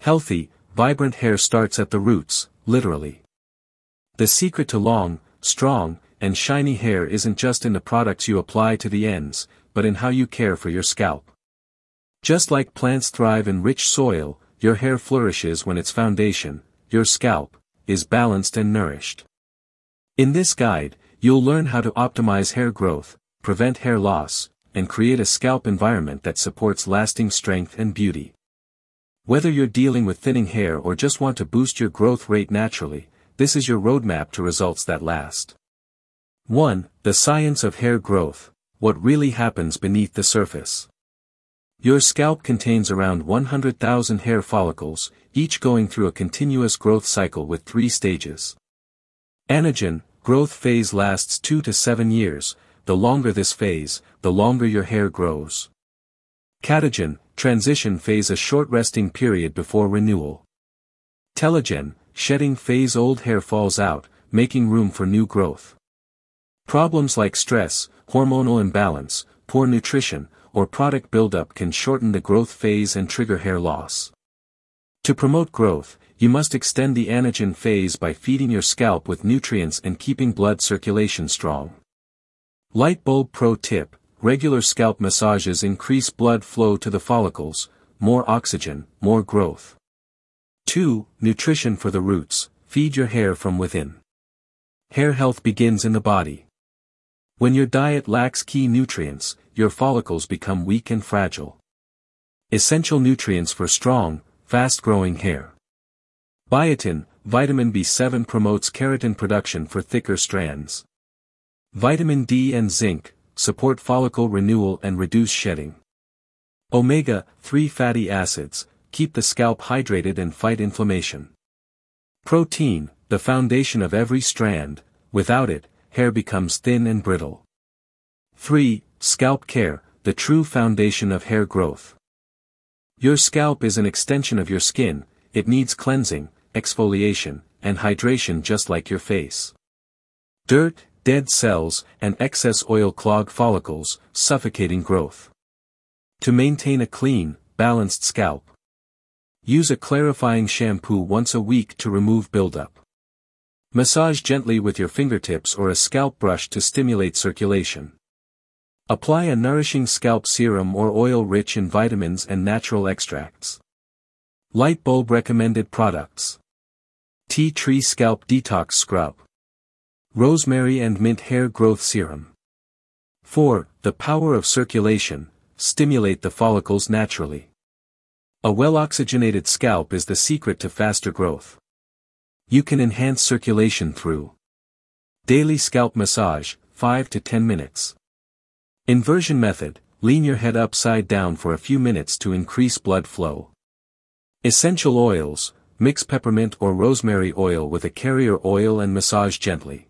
Healthy, vibrant hair starts at the roots, literally. The secret to long, strong, and shiny hair isn't just in the products you apply to the ends, but in how you care for your scalp. Just like plants thrive in rich soil, your hair flourishes when its foundation, your scalp, is balanced and nourished. In this guide, you'll learn how to optimize hair growth, prevent hair loss, and create a scalp environment that supports lasting strength and beauty. Whether you're dealing with thinning hair or just want to boost your growth rate naturally, this is your roadmap to results that last. 1. The science of hair growth, what really happens beneath the surface. Your scalp contains around 100,000 hair follicles, each going through a continuous growth cycle with 3 stages. Anagen, growth phase lasts 2 to 7 years, the longer this phase, the longer your hair grows. Catagen, transition phase, a short resting period before renewal. Telogen, shedding phase, old hair falls out, making room for new growth. Problems like stress, hormonal imbalance, poor nutrition, or product buildup can shorten the growth phase and trigger hair loss. To promote growth, you must extend the anagen phase by feeding your scalp with nutrients and keeping blood circulation strong. Light bulb pro tip: regular scalp massages increase blood flow to the follicles, more oxygen, more growth. 2. Nutrition for the roots: feed your hair from within. Hair health begins in the body. When your diet lacks key nutrients, your follicles become weak and fragile. Essential nutrients for strong, fast-growing hair. Biotin, vitamin B7 promotes keratin production for thicker strands. Vitamin D and zinc support follicle renewal and reduce shedding. Omega-3 fatty acids keep the scalp hydrated and fight inflammation. Protein, the foundation of every strand, without it, hair becomes thin and brittle. 3. Scalp care, the true foundation of hair growth. Your scalp is an extension of your skin, it needs cleansing, exfoliation, and hydration just like your face. Dirt, dead cells, and excess oil clog follicles, suffocating growth. To maintain a clean, balanced scalp, use a clarifying shampoo once a week to remove buildup. Massage gently with your fingertips or a scalp brush to stimulate circulation. Apply a nourishing scalp serum or oil rich in vitamins and natural extracts. Light bulb recommended products: Tea Tree Scalp Detox Scrub, Rosemary and Mint Hair Growth Serum. 4. The power of circulation: stimulate the follicles naturally. A well-oxygenated scalp is the secret to faster growth. You can enhance circulation through daily scalp massage, 5 to 10 minutes. Inversion method: lean your head upside down for a few minutes to increase blood flow. Essential oils: mix peppermint or rosemary oil with a carrier oil and massage gently.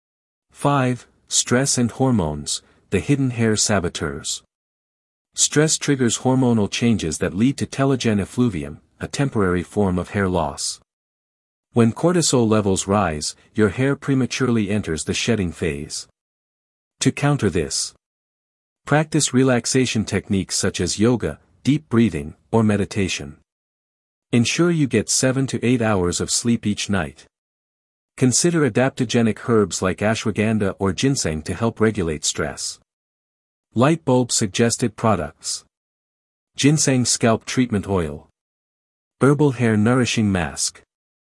5. Stress and hormones, the hidden hair saboteurs. Stress triggers hormonal changes that lead to telogen effluvium, a temporary form of hair loss. When cortisol levels rise, your hair prematurely enters the shedding phase. To counter this, practice relaxation techniques such as yoga, deep breathing, or meditation. Ensure you get 7 to 8 hours of sleep each night. Consider adaptogenic herbs like ashwagandha or ginseng to help regulate stress. Light bulb suggested products: Ginseng Scalp Treatment Oil, Herbal Hair Nourishing Mask.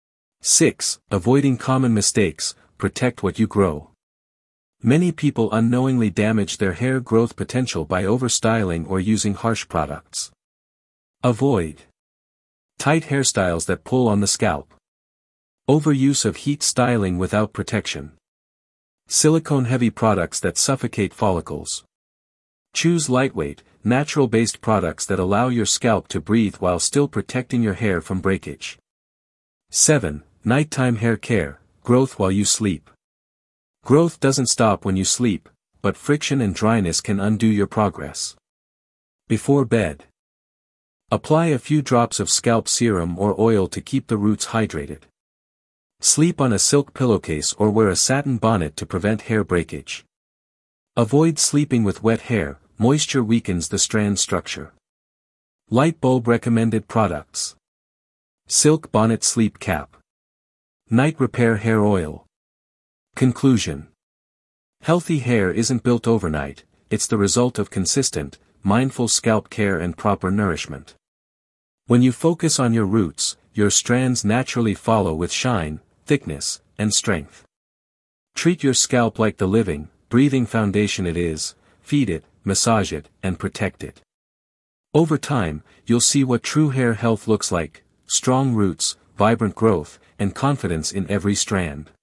6. Avoiding common mistakes: protect what you grow. Many people unknowingly damage their hair growth potential by overstyling or using harsh products. Avoid tight hairstyles that pull on the scalp. Overuse of heat styling without protection. Silicone-heavy products that suffocate follicles. Choose lightweight, natural-based products that allow your scalp to breathe while still protecting your hair from breakage. 7. Nighttime hair care: growth while you sleep. Growth doesn't stop when you sleep, but friction and dryness can undo your progress. Before bed, apply a few drops of scalp serum or oil to keep the roots hydrated. Sleep on a silk pillowcase or wear a satin bonnet to prevent hair breakage. Avoid sleeping with wet hair, moisture weakens the strand structure. Light bulb recommended products: Silk Bonnet Sleep Cap. Night Repair Hair Oil. Conclusion. Healthy hair isn't built overnight, it's the result of consistent, mindful scalp care and proper nourishment. When you focus on your roots, your strands naturally follow with shine, thickness, and strength. Treat your scalp like the living, breathing foundation it is, feed it, massage it, and protect it. Over time, you'll see what true hair health looks like: strong roots, vibrant growth, and confidence in every strand.